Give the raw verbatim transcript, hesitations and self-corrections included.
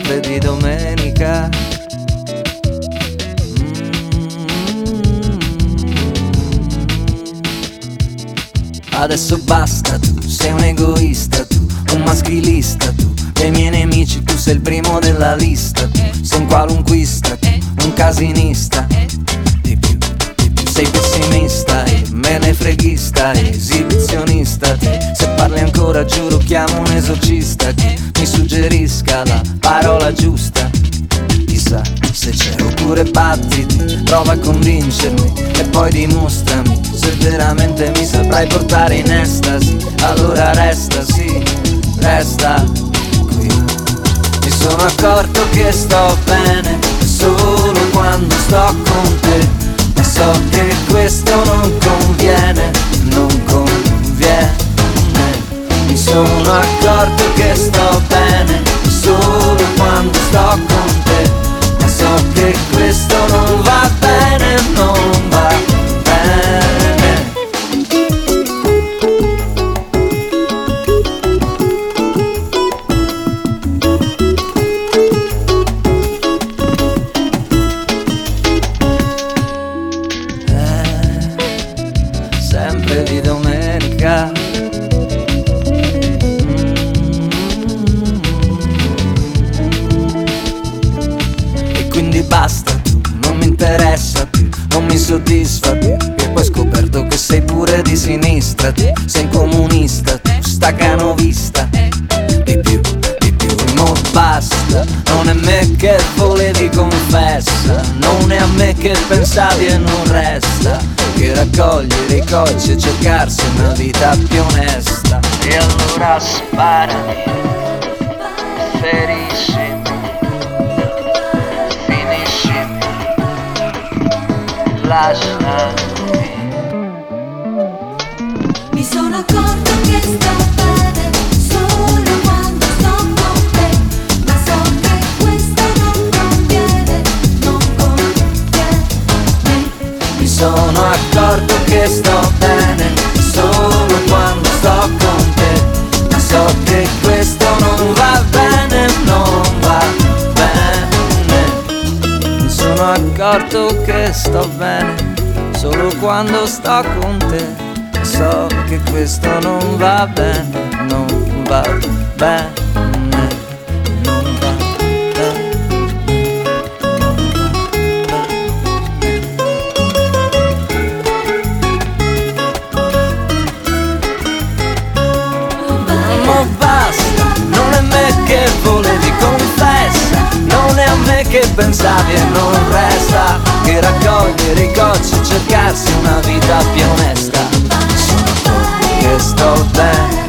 sempre di domenica. Adesso basta, tu sei un egoista, tu un maschilista, tu dei miei nemici tu sei il primo della lista, tu sei un qualunquista, tu un casinista, di più, di più sei pessimista e menefreghista, esibizionista, tu, se parli ancora giuro chiamo un esorcista che mi suggerisca la parola giusta. Chissà se c'è oppure battiti, prova a convincermi e poi dimostrami se veramente mi saprai portare in estasi. Allora resta, sì, resta qui. Mi sono accorto che sto bene solo quando sto con te, ma so che questo non conviene, non conviene. Mi sono accorto che sto bene solo quando sto con te, ma so che questo non va bene, non va bene. Eh, sempre di domenica. Quindi basta, tu non mi interessa più, non mi soddisfa più. E poi ho scoperto che sei pure di sinistra, tu sei un comunista, tu stacanovista. Di più, di più, mo basta. Non è me che volevi, confessa. Non è a me che pensavi e non resta che raccogliere i cocci e cercarsi una vita più onesta. E allora sparami, feriscimi, lasciami. Mi sono accorto che sto bene solo quando sto con te, ma so che questo non conviene, non conviene. Mi sono accorto che sto bene solo quando sto con te, ma so che questo non va bene, non va bene. Mi sono accorto che sto bene solo quando sto con te, so che questo non va bene, non va bene, non va bene. Ma basta, non è me che volevi, confessa, non è a me che pensavi e non resta che raccogliere i cocci e cercarsi una vita più onesta. Sono che sto bene